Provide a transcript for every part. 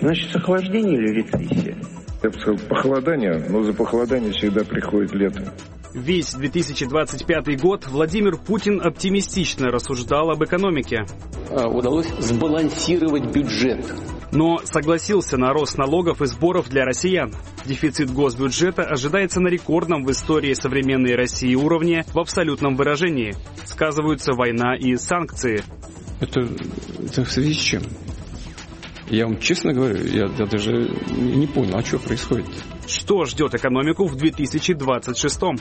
Значит, охлаждение или рецессия? Я бы сказал, похолодание, но за похолодание всегда приходит лето. Весь 2025 год Владимир Путин оптимистично рассуждал об экономике. Удалось сбалансировать бюджет. Но согласился на рост налогов и сборов для россиян. Дефицит госбюджета ожидается на рекордном в истории современной России уровне в абсолютном выражении. Сказываются война и санкции. Это в связи с чем? Я вам честно говорю, я даже не понял, а что происходит? Что ждет экономику в 2026-м?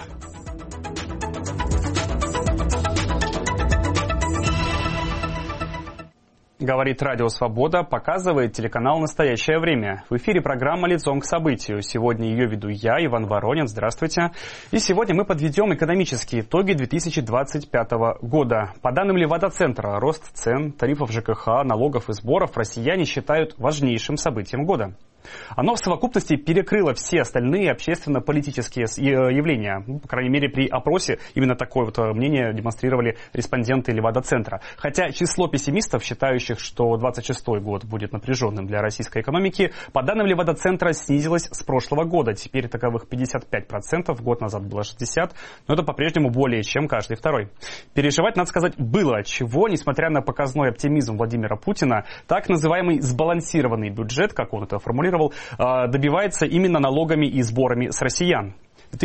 Говорит Радио Свобода, показывает телеканал «Настоящее время». В эфире программа «Лицом к событию». Сегодня ее веду я, Иван Воронин. Здравствуйте. И сегодня мы подведем экономические итоги 2025 года. По данным Левада-центра, рост цен, тарифов ЖКХ, налогов и сборов россияне считают важнейшим событием года. Оно в совокупности перекрыло все остальные общественно-политические явления. По крайней мере, при опросе именно такое вот мнение демонстрировали респонденты Левада-центра. Хотя число пессимистов, считающих, что 26-й год будет напряженным для российской экономики, по данным Левада-центра снизилось с прошлого года. Теперь таковых 55%, год назад было 60%, но это по-прежнему более чем каждый второй. Переживать, надо сказать, было от чего, несмотря на показной оптимизм Владимира Путина, так называемый сбалансированный бюджет, как он это формулировал, добивается именно налогами и сборами с россиян.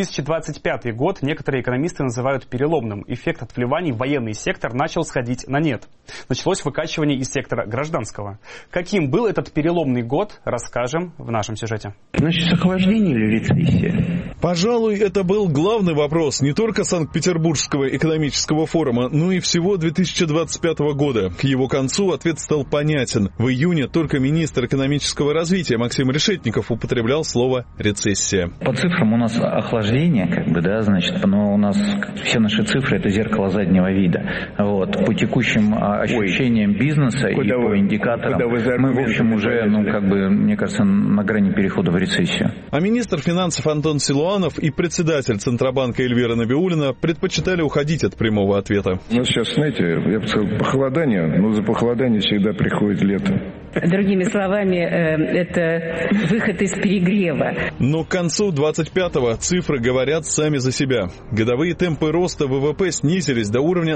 2025 год некоторые экономисты называют переломным. Эффект от вливаний в военный сектор начал сходить на нет. Началось выкачивание из сектора гражданского. Каким был этот переломный год, расскажем в нашем сюжете. Значит, охлаждение или рецессия? Пожалуй, это был главный вопрос не только Санкт-Петербургского экономического форума, но и всего 2025 года. К его концу ответ стал понятен. В июне только министр экономического развития Максим Решетников употреблял слово «рецессия». По цифрам у нас охлаждение, значит, но у нас все наши цифры — это зеркало заднего вида. Вот. По текущим ощущениям бизнеса и по индикаторам мы, в общем, уже, мне кажется, на грани перехода в рецессию. А министр финансов Антон Силуанов и председатель Центробанка Эльвира Набиуллина предпочитали уходить от прямого ответа. Ну, сейчас, знаете, я бы сказал, похолодание, но за похолодание всегда приходит лето. Другими словами, это выход из перегрева. Но к концу 25-го цифры говорят сами за себя. Годовые темпы роста ВВП снизились до уровня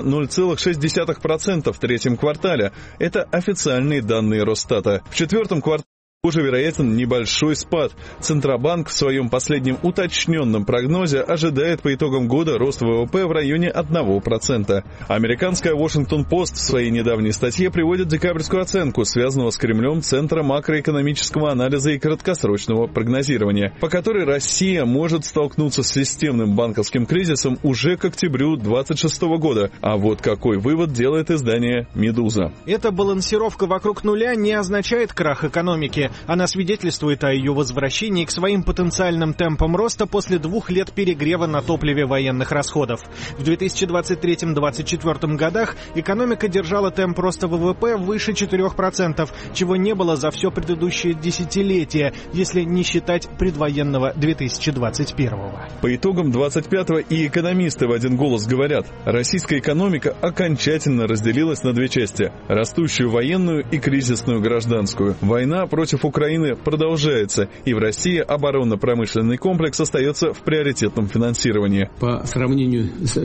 0,6% в третьем квартале. Это официальные данные Росстата. В четвертом квартале уже вероятен небольшой спад. Центробанк в своем последнем уточненном прогнозе ожидает по итогам года рост ВВП в районе 1%. Американская Washington-Post в своей недавней статье приводит декабрьскую оценку, связанного с Кремлем Центра макроэкономического анализа и краткосрочного прогнозирования, по которой Россия может столкнуться с системным банковским кризисом уже к октябрю 2026 года. А вот какой вывод делает издание «Медуза». Эта балансировка вокруг нуля не означает крах экономики. Она свидетельствует о ее возвращении к своим потенциальным темпам роста после 2 лет перегрева на топливе военных расходов. В 2023-2024 годах экономика держала темп роста ВВП выше 4%, чего не было за все предыдущее десятилетие, если не считать предвоенного 2021-го. По итогам 25-го и экономисты в один голос говорят, российская экономика окончательно разделилась на две части – растущую военную и кризисную гражданскую. Война против Украины продолжается, и в России оборонно-промышленный комплекс остается в приоритетном финансировании. По сравнению с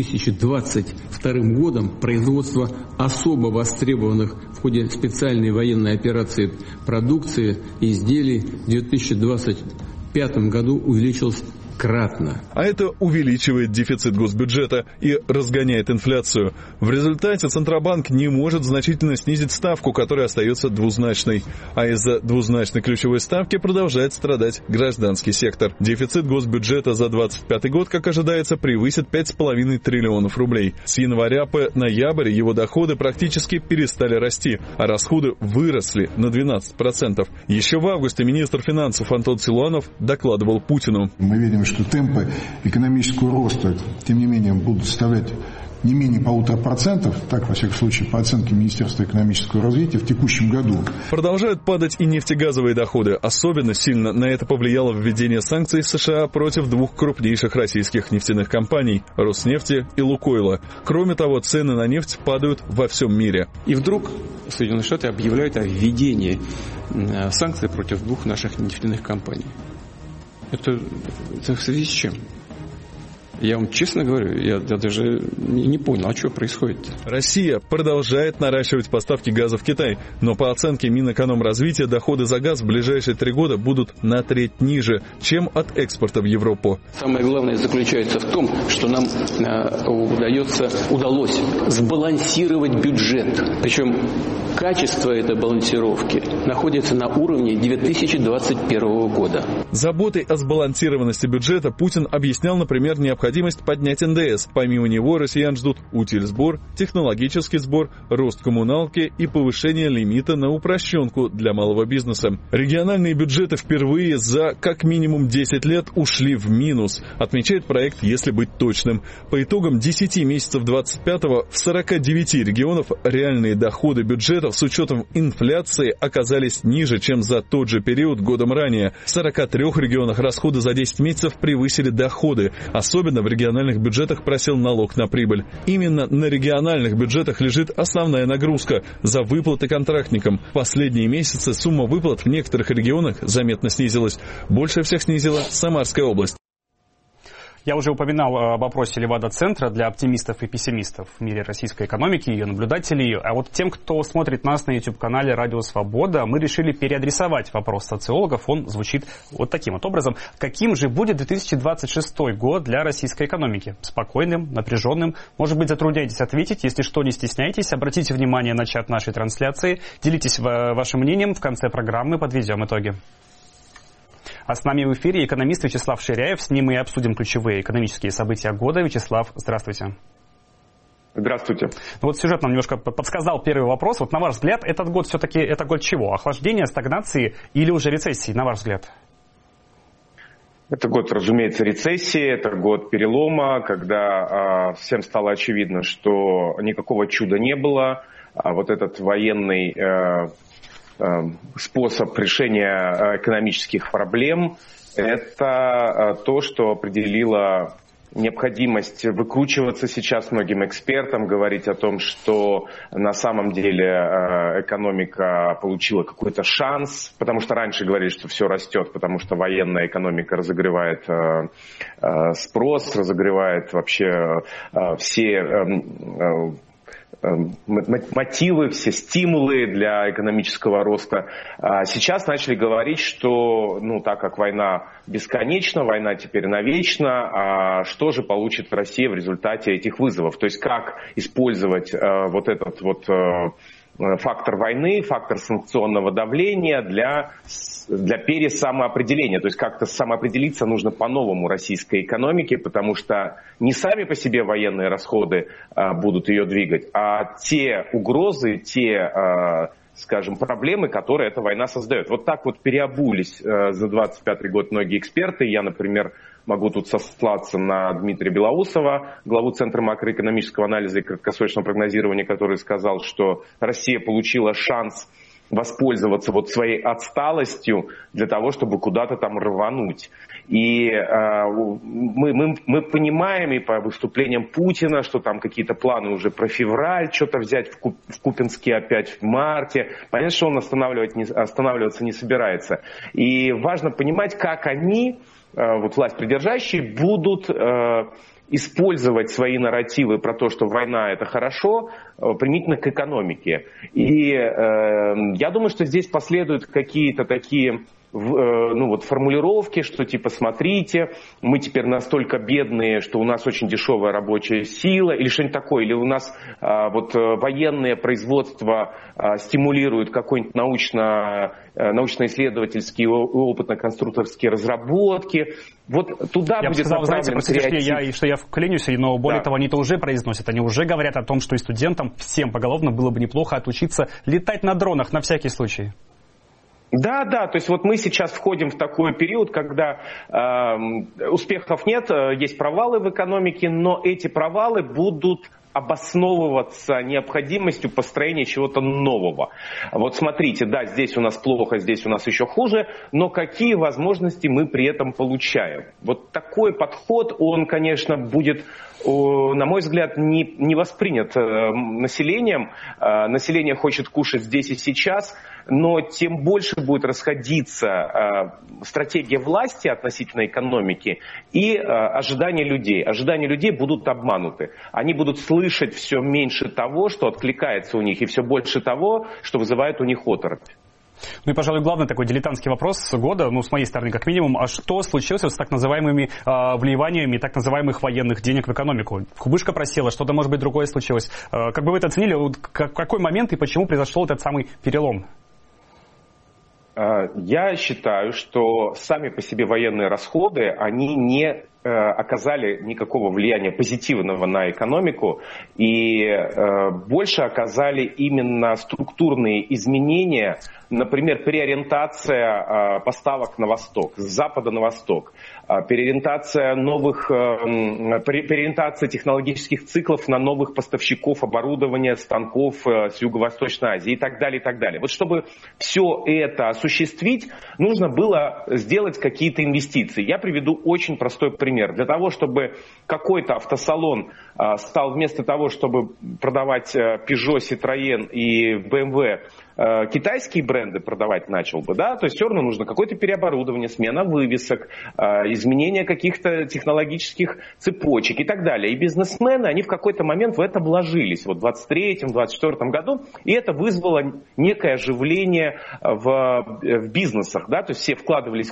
2022 годом производство особо востребованных в ходе специальной военной операции продукции и изделий в 2025 году увеличилось кратно. А это увеличивает дефицит госбюджета и разгоняет инфляцию. В результате Центробанк не может значительно снизить ставку, которая остается двузначной. А из-за двузначной ключевой ставки продолжает страдать гражданский сектор. Дефицит госбюджета за 2025 год, как ожидается, превысит 5,5 триллионов рублей. С января по ноябрь его доходы практически перестали расти, а расходы выросли на 12%. Еще в августе министр финансов Антон Силуанов докладывал Путину. Мы видим, что темпы экономического роста, тем не менее, будут составлять не менее 1,5%, так, во всяком случае, по оценке Министерства экономического развития, в текущем году. Продолжают падать и нефтегазовые доходы. Особенно сильно на это повлияло введение санкций США против двух крупнейших российских нефтяных компаний – Роснефти и Лукойла. Кроме того, цены на нефть падают во всем мире. И вдруг Соединенные Штаты объявляют о введении санкций против двух наших нефтяных компаний. Это в связи с чем? Я вам честно говорю, я даже не понял, а что происходит? Россия продолжает наращивать поставки газа в Китай, но по оценке Минэкономразвития доходы за газ в ближайшие 3 года будут на треть ниже, чем от экспорта в Европу. Самое главное заключается в том, что нам удалось сбалансировать бюджет. Причем качество этой балансировки находится на уровне 2021 года. Заботой о сбалансированности бюджета Путин объяснял, например, необходимость поднять НДС. Помимо него россиян ждут утильсбор, технологический сбор, рост коммуналки и повышение лимита на упрощенку для малого бизнеса. Региональные бюджеты впервые за как минимум 10 лет ушли в минус, отмечает проект «Если быть точным». По итогам 10 месяцев 25-го в 49 регионов реальные доходы бюджетов с учетом инфляции оказались ниже, чем за тот же период годом ранее. В 43 регионах расходы за 10 месяцев превысили доходы. Особенно в региональных бюджетах просел налог на прибыль. Именно на региональных бюджетах лежит основная нагрузка за выплаты контрактникам. В последние месяцы сумма выплат в некоторых регионах заметно снизилась. Больше всех снизила Самарская область. Я уже упоминал об опросе Левада-центра для оптимистов и пессимистов в мире российской экономики, ее наблюдателей. А вот тем, кто смотрит нас на YouTube-канале «Радио Свобода», мы решили переадресовать вопрос социологов. Он звучит вот таким вот образом. Каким же будет 2026 год для российской экономики? Спокойным, напряженным? Может быть, затрудняетесь ответить? Если что, не стесняйтесь. Обратите внимание на чат нашей трансляции. Делитесь вашим мнением. В конце программы подведем итоги. А с нами в эфире экономист Вячеслав Ширяев. С ним мы и обсудим ключевые экономические события года. Вячеслав, здравствуйте. Здравствуйте. Ну вот сюжет нам немножко подсказал первый вопрос. Вот на ваш взгляд, этот год все-таки это год чего? Охлаждения, стагнации или уже рецессии, на ваш взгляд? Это год, разумеется, рецессии, это год перелома, когда всем стало очевидно, что никакого чуда не было. Вот этот военный способ решения экономических проблем – это то, что определило необходимость выкручиваться сейчас многим экспертам, говорить о том, что на самом деле экономика получила какой-то шанс, потому что раньше говорили, что все растет, потому что военная экономика разогревает спрос, разогревает вообще все мотивы, все стимулы для экономического роста. Сейчас начали говорить, что, так как война бесконечна, война теперь навечно, что же получит Россия в результате этих вызовов? То есть как использовать вот этот вот фактор войны, фактор санкционного давления для пересамоопределения. То есть как-то самоопределиться нужно по-новому российской экономике, потому что не сами по себе военные расходы будут ее двигать, а те угрозы, те, скажем, проблемы, которые эта война создает. Вот так вот переобулись за 25-й год многие эксперты. Я, например, могу тут сослаться на Дмитрия Белоусова, главу Центра макроэкономического анализа и краткосрочного прогнозирования, который сказал, что Россия получила шанс воспользоваться вот своей отсталостью для того, чтобы куда-то там рвануть. И мы понимаем и по выступлениям Путина, что там какие-то планы уже про февраль, что-то взять в Купенске опять в марте. Понятно, что он останавливаться не собирается. И важно понимать, как они, вот власть придержащие, будут использовать свои нарративы про то, что война – это хорошо, применительно к экономике. И я думаю, что здесь последуют какие-то такие формулировки, что типа смотрите, мы теперь настолько бедные, что у нас очень дешевая рабочая сила, или что-нибудь такое, или у нас военное производство стимулирует какой-нибудь научно-исследовательские и опытно-конструкторские разработки. Вот туда я будет сказал, направлен креатив. Что я вклинюсь, но более того, они это уже произносят. Они уже говорят о том, что и студентам всем поголовно было бы неплохо отучиться летать на дронах на всякий случай. Да, то есть вот мы сейчас входим в такой период, когда успехов нет, есть провалы в экономике, но эти провалы будут обосновываться необходимостью построения чего-то нового. Вот смотрите, да, здесь у нас плохо, здесь у нас еще хуже, но какие возможности мы при этом получаем? Вот такой подход, он, конечно, будет, на мой взгляд, не воспринят населением. Население хочет кушать здесь и сейчас, но тем больше будет расходиться стратегия власти относительно экономики и ожидания людей. Ожидания людей будут обмануты. Они будут слышать все меньше того, что откликается у них, и все больше того, что вызывает у них оторопь. Ну и, пожалуй, главный такой дилетантский вопрос года, с моей стороны как минимум, а что случилось с так называемыми вливаниями так называемых военных денег в экономику? Кубышка просела, что-то, может быть, другое случилось. Как бы вы это оценили, какой момент и почему произошел этот самый перелом? Я считаю, что сами по себе военные расходы, они не оказали никакого влияния позитивного на экономику, и больше оказали именно структурные изменения, например, переориентация поставок на восток, с запада на восток, переориентация технологических циклов на новых поставщиков оборудования, станков с Юго-Восточной Азии и так далее, и так далее. Вот чтобы все это осуществить, нужно было сделать какие-то инвестиции. Я приведу очень простой пример. Для того, чтобы какой-то автосалон стал вместо того, чтобы продавать Peugeot, Citroën и BMW, китайские бренды продавать начал бы, да, то есть все равно нужно какое-то переоборудование, смена вывесок, изменение каких-то технологических цепочек и так далее. И бизнесмены, они в какой-то момент в это вложились, вот в 2023-2024 году, и это вызвало некое оживление в бизнесах, да, то есть все вкладывались,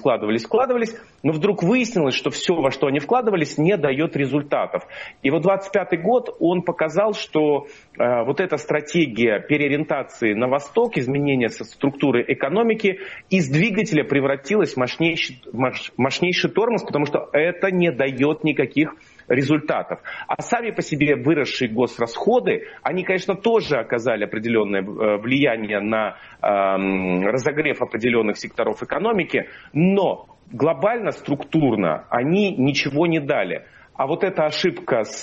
но вдруг выяснилось, что все, во что они вкладывались, не дает результатов. И вот 2025 год, он показал, что вот эта стратегия переориентации на восток, изменения структуры экономики из двигателя превратилась в мощнейший тормоз, потому что это не дает никаких результатов. А сами по себе выросшие госрасходы, они, конечно, тоже оказали определенное влияние на разогрев определенных секторов экономики, но глобально, структурно они ничего не дали. А вот эта ошибка с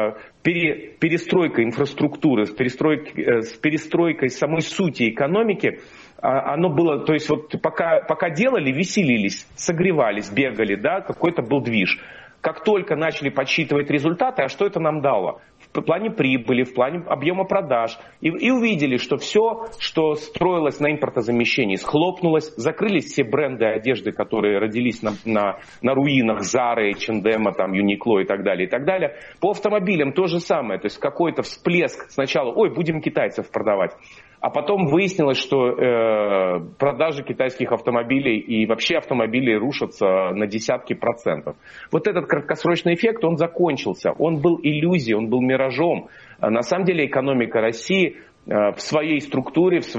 перестройкой инфраструктуры, с перестройкой самой сути экономики, оно было, то есть вот пока делали, веселились, согревались, бегали, да, какой-то был движ. Как только начали подсчитывать результаты, а что это нам дало? В плане прибыли, в плане объема продаж. И увидели, что все, что строилось на импортозамещении, схлопнулось. Закрылись все бренды одежды, которые родились на руинах Zara, H&M, Uniqlo и так далее, и так далее. По автомобилям то же самое. То есть какой-то всплеск сначала, будем китайцев продавать. А потом выяснилось, что продажи китайских автомобилей и вообще автомобилей рушатся на десятки процентов. Вот этот краткосрочный эффект, он закончился. Он был иллюзией, он был миражом. На самом деле экономика России в своей структуре, в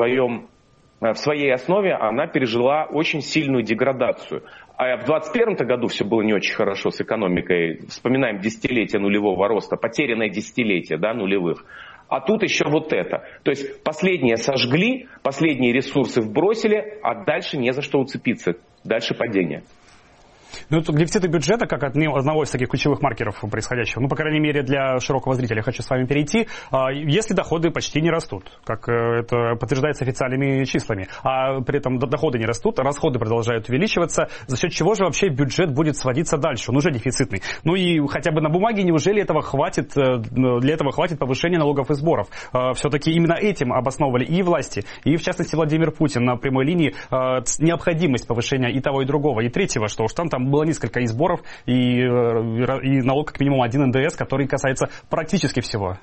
своей основе, она пережила очень сильную деградацию. А в 2021 году все было не очень хорошо с экономикой. Вспоминаем десятилетие нулевого роста, потерянное десятилетие, да, нулевых. А тут еще вот это. То есть последние сожгли, последние ресурсы вбросили, а дальше не за что уцепиться. Дальше падение. Ну, дефициты бюджета, как одного из таких ключевых маркеров происходящего, по крайней мере, для широкого зрителя, хочу с вами перейти, если доходы почти не растут, как это подтверждается официальными числами, а при этом доходы не растут, расходы продолжают увеличиваться, за счет чего же вообще бюджет будет сводиться дальше? Он уже дефицитный. Ну и хотя бы на бумаге неужели для этого хватит повышения налогов и сборов? Все-таки именно этим обосновывали и власти, и в частности Владимир Путин на прямой линии необходимость повышения и того, и другого, и третьего, что уж там было несколько и сборов, и налог как минимум один НДС, который касается практически всего.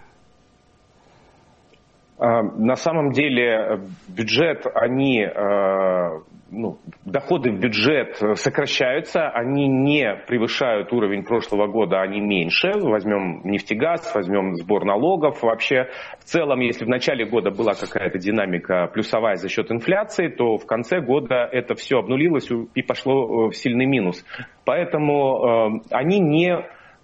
На самом деле бюджет, доходы в бюджет сокращаются, они не превышают уровень прошлого года, они меньше. Возьмем нефтегаз, возьмем сбор налогов. Вообще, в целом, если в начале года была какая-то динамика плюсовая за счет инфляции, то в конце года это все обнулилось и пошло в сильный минус. Поэтому они не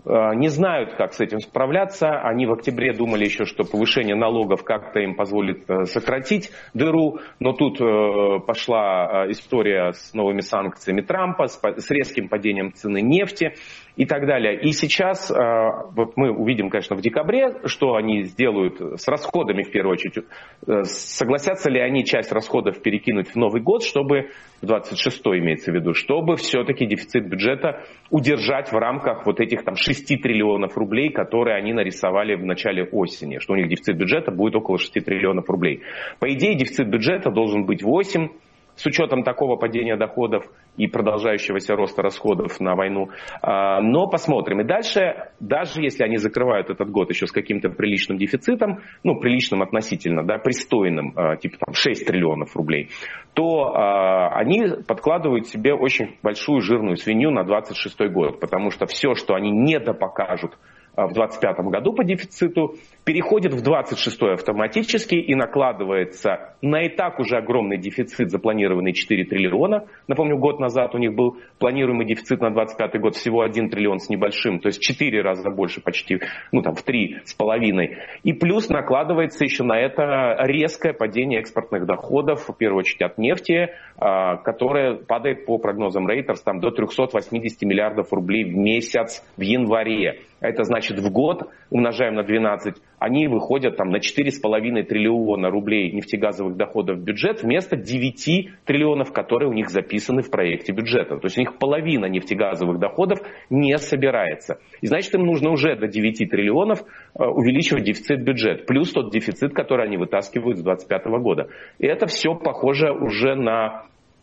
не знают, как с этим справляться. Они в октябре думали еще, что повышение налогов как-то им позволит сократить дыру, но тут пошла история с новыми санкциями Трампа, с резким падением цены нефти и так далее. И сейчас вот мы увидим, конечно, в декабре, что они сделают с расходами в первую очередь. Согласятся ли они часть расходов перекинуть в Новый год, чтобы, в 26-й имеется в виду, чтобы все-таки дефицит бюджета удержать в рамках вот этих там 6 триллионов рублей, которые они нарисовали в начале осени, что у них дефицит бюджета будет около 6 триллионов рублей. По идее, дефицит бюджета должен быть 8, с учетом такого падения доходов и продолжающегося роста расходов на войну. Но посмотрим. И дальше, даже если они закрывают этот год еще с каким-то приличным дефицитом, ну, приличным относительно, да, пристойным, типа там 6 триллионов рублей, то они подкладывают себе очень большую жирную свинью на 26 год, потому что все, что они недопокажут в 2025 году по дефициту, переходит в 26-й автоматически и накладывается на и так уже огромный дефицит, запланированный 4 триллиона. Напомню, год назад у них был планируемый дефицит на 25 год всего 1 триллион с небольшим, то есть 4 раза больше почти, ну там в 3,5. И плюс накладывается еще на это резкое падение экспортных доходов, в первую очередь от нефти, которое падает по прогнозам Reuters там, до 380 миллиардов рублей в месяц в январе. Это значит в год, умножаем на 12, они выходят там, на 4,5 триллиона рублей нефтегазовых доходов в бюджет вместо 9 триллионов, которые у них записаны в проекте бюджета. То есть у них половина нефтегазовых доходов не собирается. И значит им нужно уже до 9 триллионов увеличивать дефицит бюджета, плюс тот дефицит, который они вытаскивают с 2025 года. И это все похоже уже на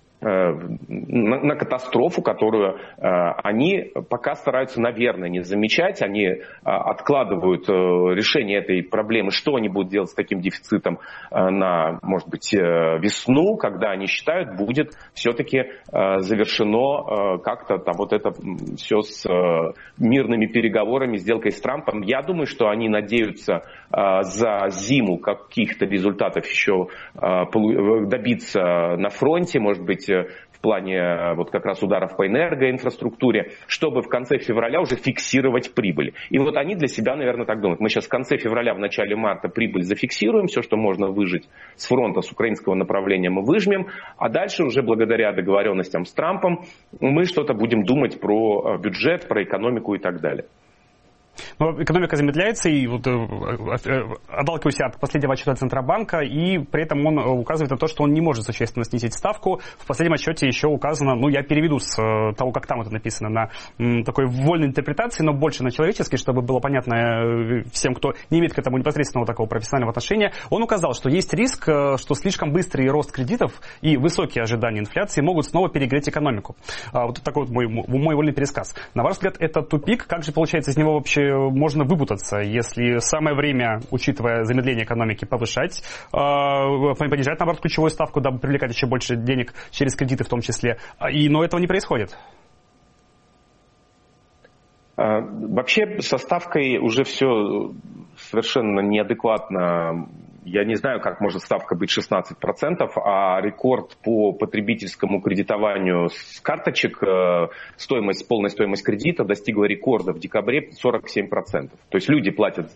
катастрофу, которую они пока стараются, наверное, не замечать. Они откладывают решение этой проблемы, что они будут делать с таким дефицитом на, может быть, весну, когда они считают, будет все-таки завершено как-то там вот это все с мирными переговорами, сделкой с Трампом. Я думаю, что они надеются за зиму каких-то результатов еще добиться на фронте, может быть, в плане вот как раз ударов по энергоинфраструктуре, чтобы в конце февраля уже фиксировать прибыль. И вот они для себя, наверное, так думают. Мы сейчас в конце февраля, в начале марта прибыль зафиксируем, все, что можно выжить с фронта, с украинского направления мы выжмем, а дальше уже благодаря договоренностям с Трампом мы что-то будем думать про бюджет, про экономику и так далее. Но экономика замедляется, и вот отталкиваюсь от последнего отчета Центробанка, и при этом он указывает на то, что он не может существенно снизить ставку. В последнем отчете еще указано, ну я переведу с того, как там это написано, на такой вольной интерпретации, но больше на человеческий, чтобы было понятно всем, кто не имеет к этому непосредственного такого профессионального отношения. Он указал, что есть риск, что слишком быстрый рост кредитов и высокие ожидания инфляции могут снова перегреть экономику. Вот такой вот мой вольный пересказ. На ваш взгляд, это тупик? Как же получается из него вообще можно выпутаться, если самое время, учитывая замедление экономики, повышать, понижать, наоборот, ключевую ставку, дабы привлекать еще больше денег через кредиты в том числе. Но этого не происходит. Вообще со ставкой уже все совершенно неадекватно. Я не знаю, как может ставка быть 16%, а рекорд по потребительскому кредитованию с карточек, полная стоимость кредита достигла рекорда в декабре 47%. То есть люди платят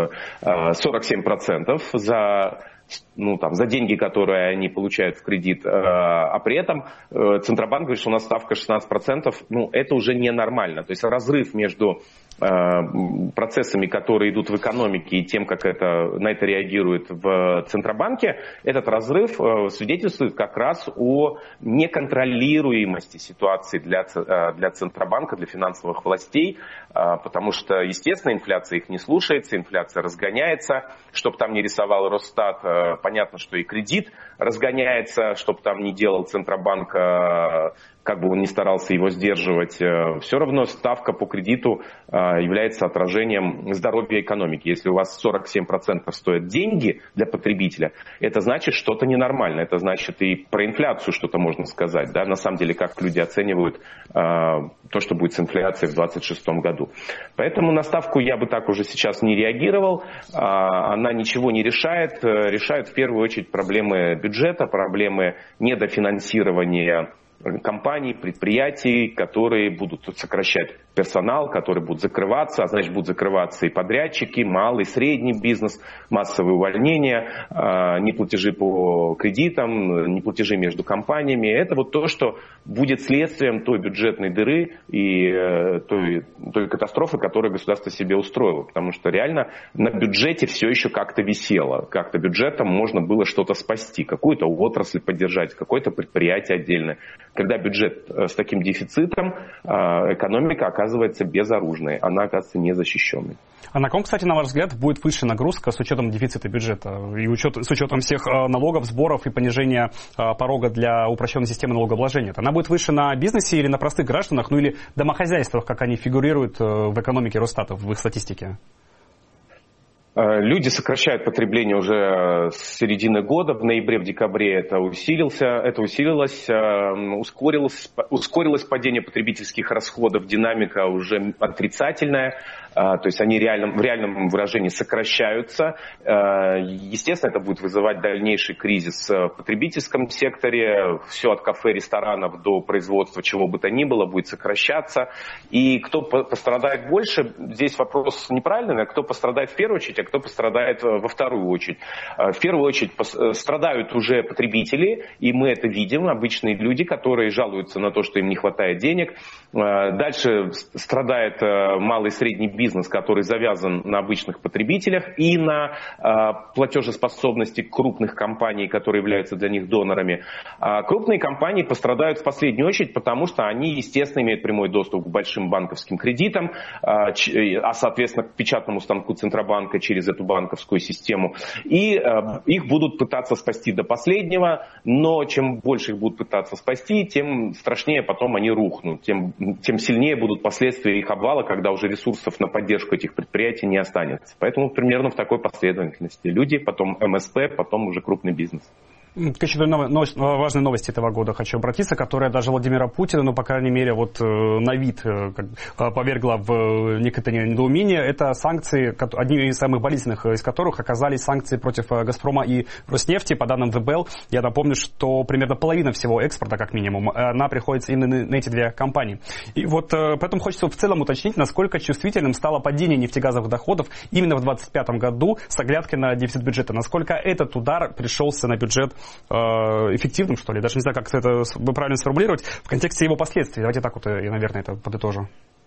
47% за деньги, которые они получают в кредит, а при этом Центробанк говорит, что у нас ставка 16%, это уже ненормально. То есть разрыв между процессами, которые идут в экономике, и тем, как на это реагирует в Центробанке, этот разрыв свидетельствует как раз о неконтролируемости ситуации для Центробанка, для финансовых властей, потому что, естественно, инфляция их не слушается, инфляция разгоняется, чтобы там не рисовал Росстат, понятно, что и кредит разгоняется, чтобы там не делал Центробанк, как бы он ни старался его сдерживать, все равно ставка по кредиту является отражением здоровья экономики. Если у вас 47% стоят деньги для потребителя, это значит что-то ненормально. Это значит и про инфляцию что-то можно сказать. Да? На самом деле, как люди оценивают то, что будет с инфляцией в 2026 году. Поэтому на ставку я бы так уже сейчас не реагировал. Она ничего не решает. Решает в первую очередь проблемы бюджета, проблемы недофинансирования компаний, предприятий, которые будут сокращать персонал, которые будут закрываться, а значит будут закрываться и подрядчики, малый, средний бизнес, массовые увольнения, неплатежи по кредитам, неплатежи между компаниями. Это вот то, что будет следствием той бюджетной дыры и той катастрофы, которую государство себе устроило. Потому что реально на бюджете все еще как-то висело. Как-то бюджетом можно было что-то спасти, какую-то отрасль поддержать, какое-то предприятие отдельное. Когда бюджет с таким дефицитом, экономика оказывается безоружной, она оказывается незащищенной. А на ком, кстати, на ваш взгляд, будет выше нагрузка с учетом дефицита бюджета и с учетом всех налогов, сборов и понижения порога для упрощенной системы налогообложения? Она будет выше на бизнесе или на простых гражданах, ну или домохозяйствах, как они фигурируют в экономике Росстата, в их статистике? Люди сокращают потребление уже с середины года. В ноябре, в декабре это усилилось, ускорилось падение потребительских расходов, динамика уже отрицательная. То есть они в реальном выражении сокращаются. Естественно, это будет вызывать дальнейший кризис в потребительском секторе. Все от кафе, ресторанов до производства чего бы то ни было будет сокращаться. И кто пострадает больше, здесь вопрос неправильный, кто пострадает в первую очередь, а кто пострадает во вторую очередь. В первую очередь страдают уже потребители, и мы это видим, обычные люди, которые жалуются на то, что им не хватает денег. Дальше страдает малый и средний бизнес, который завязан на обычных потребителях и на платежеспособности крупных компаний, которые являются для них донорами. Крупные компании пострадают в последнюю очередь, потому что они, естественно, имеют прямой доступ к большим банковским кредитам, а соответственно, к печатному станку Центробанка через эту банковскую систему. И их будут пытаться спасти до последнего, но чем больше их будут пытаться спасти, тем страшнее потом они рухнут, тем сильнее будут последствия их обвала, когда уже ресурсов на поддержку этих предприятий не останется. Поэтому примерно в такой последовательности. Люди, потом МСП, потом уже крупный бизнес. К еще важной новости этого года хочу обратиться, которая даже Владимира Путина, ну, по крайней мере, вот на вид повергла в некоторое недоумение. Это санкции, одни из самых болезненных из которых оказались санкции против «Газпрома» и «Роснефти». По данным ВБЛ, я напомню, что примерно половина всего экспорта, как минимум, она приходится именно на эти две компании. И вот поэтому хочется в целом уточнить, насколько чувствительным стало падение нефтегазовых доходов именно в 2025 году с оглядкой на дефицит бюджета. Насколько этот удар пришелся на бюджет эффективным, что ли, даже не знаю, как это правильно сформулировать, в контексте его последствий. Давайте так вот я, наверное, это подытожу.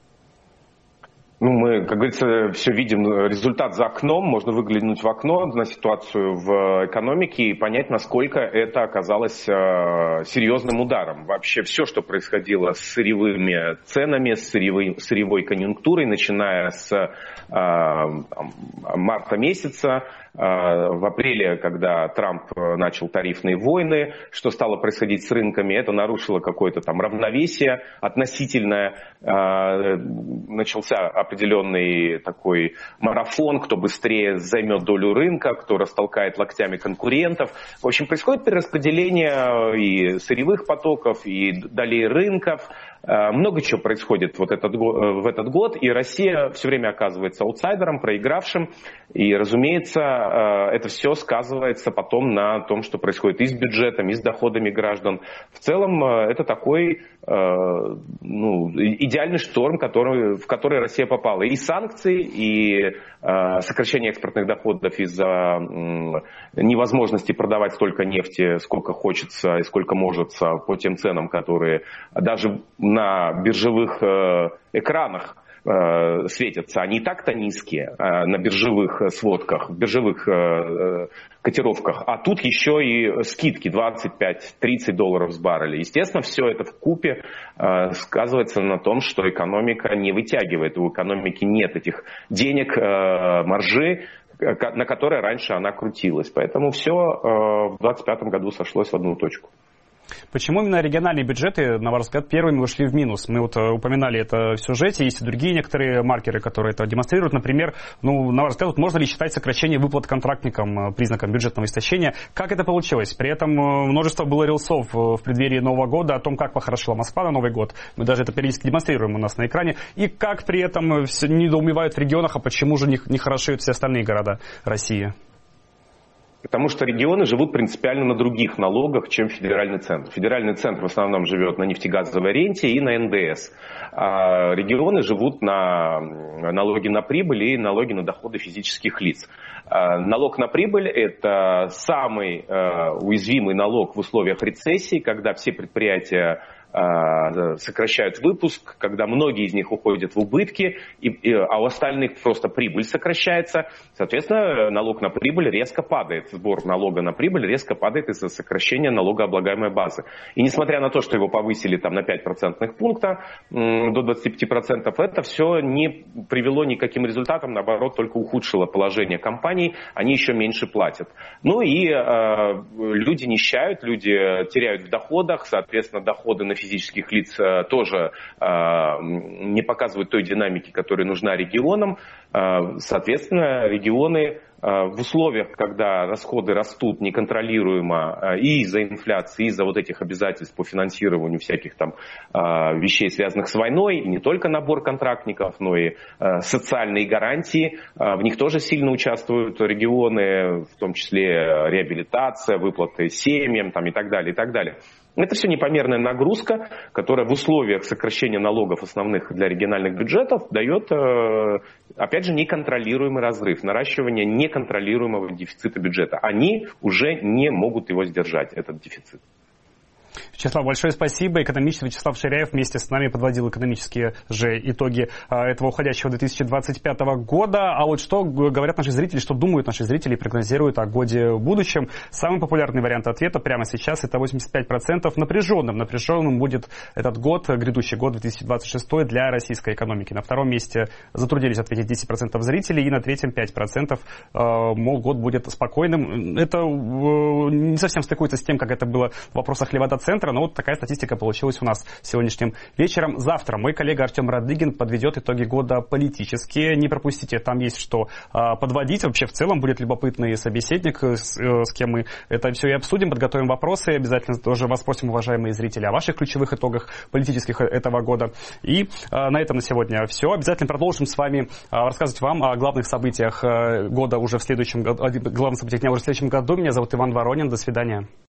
Ну, мы, как говорится, все видим, результат за окном, можно выглянуть в окно на ситуацию в экономике и понять, насколько это оказалось серьезным ударом. Вообще все, что происходило с сырьевыми ценами, с сырьевой конъюнктурой, начиная с марта месяца, в апреле, когда Трамп начал тарифные войны, что стало происходить с рынками, это нарушило какое-то там равновесие относительное, начался определенный такой марафон, кто быстрее займет долю рынка, кто растолкает локтями конкурентов. В общем, происходит перераспределение и сырьевых потоков, и долей рынков. Много чего происходит в этот год, и Россия все время оказывается аутсайдером, проигравшим, и, разумеется, это все сказывается потом на том, что происходит и с бюджетом, и с доходами граждан. В целом, это такой идеальный шторм, в который Россия попала. И санкции, и сокращение экспортных доходов из-за невозможности продавать столько нефти, сколько хочется и сколько может по тем ценам, которые даже на биржевых экранах светятся. Они и так-то низкие на биржевых сводках, в биржевых котировках. А тут еще и скидки 25-30 долларов с барреля. Естественно, все это вкупе сказывается на том, что экономика не вытягивает. У экономики нет этих денег, маржи, на которые раньше она крутилась. Поэтому все в 2025 году сошлось в одну точку. Почему именно региональные бюджеты, на ваш взгляд, первыми ушли в минус? Мы вот упоминали это в сюжете, есть и другие некоторые маркеры, которые это демонстрируют. Например, на ваш взгляд, можно ли считать сокращение выплат контрактникам признаком бюджетного истощения? Как это получилось? При этом множество было рилсов в преддверии Нового года о том, как похорошела Москва на Новый год. Мы даже это периодически демонстрируем у нас на экране. И как при этом недоумевают в регионах, а почему же не хорошеют все остальные города России? Потому что регионы живут принципиально на других налогах, чем федеральный центр. Федеральный центр в основном живет на нефтегазовой ренте и на НДС. А регионы живут на налоги на прибыль и налоги на доходы физических лиц. Налог на прибыль – это самый уязвимый налог в условиях рецессии, когда все предприятия сокращают выпуск, когда многие из них уходят в убытки, а у остальных просто прибыль сокращается. Соответственно, налог на прибыль резко падает. Сбор налога на прибыль резко падает из-за сокращения налогооблагаемой базы. И несмотря на то, что его повысили там, на 5% пункта до 25%, это все не привело никаким результатам, наоборот, только ухудшило положение компаний, они еще меньше платят. Ну и люди нищают, люди теряют в доходах, соответственно, доходы на физических лиц тоже не показывают той динамики, которая нужна регионам. Соответственно, регионы в условиях, когда расходы растут неконтролируемо и из-за инфляции, и из-за вот этих обязательств по финансированию всяких там вещей, связанных с войной, не только набор контрактников, но и социальные гарантии, в них тоже сильно участвуют регионы, в том числе реабилитация, выплаты семьям там, и так далее, и так далее. Это все непомерная нагрузка, которая в условиях сокращения налогов основных для региональных бюджетов дает, опять же, неконтролируемый разрыв, наращивание неконтролируемого дефицита бюджета. Они уже не могут его сдержать, этот дефицит. Вячеслав, большое спасибо. Экономист Вячеслав Ширяев вместе с нами подводил экономические же итоги этого уходящего 2025 года. А вот что говорят наши зрители, что думают наши зрители и прогнозируют о годе в будущем? Самый популярный вариант ответа прямо сейчас — это 85% напряженным будет этот год, грядущий год 2026 для российской экономики. На втором месте затруднились ответить 10% зрителей, и на третьем 5%, мол, год будет спокойным. Это не совсем стыкуется с тем, как это было в вопросах Левада-центра, но вот такая статистика получилась у нас сегодняшним вечером. Завтра мой коллега Артем Радыгин подведет итоги года политические. Не пропустите, там есть что подводить. Вообще в целом будет любопытный собеседник, с кем мы это все и обсудим, подготовим вопросы. Обязательно тоже вас спросим, уважаемые зрители, о ваших ключевых итогах политических этого года. И на этом на сегодня все. Обязательно продолжим с вами рассказывать вам о главных событиях года уже в следующем году. Главных событиях дня уже в следующем году. Меня зовут Иван Воронин. До свидания.